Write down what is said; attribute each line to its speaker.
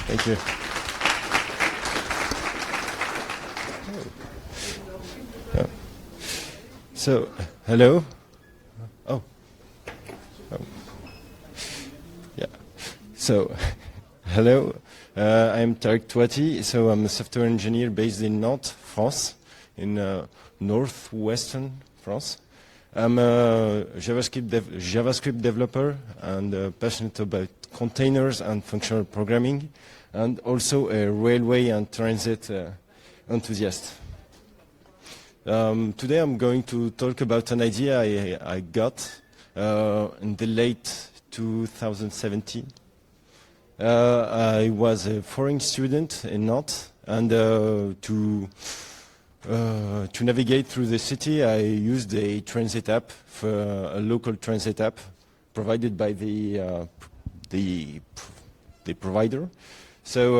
Speaker 1: Thank you. Oh. So, hello. Oh. Oh. Yeah. So, hello. I'm Tarek Touati. So I'm a software engineer based in Nantes, France, in northwestern France. I'm a JavaScript developer and passionate about containers and functional programming, and also a railway and transit enthusiast. Today I'm going to talk about an idea I got in the late 2017. I was a foreign student in Nantes, and to navigate through the city, I used a transit app, a local transit app provided by the provider. So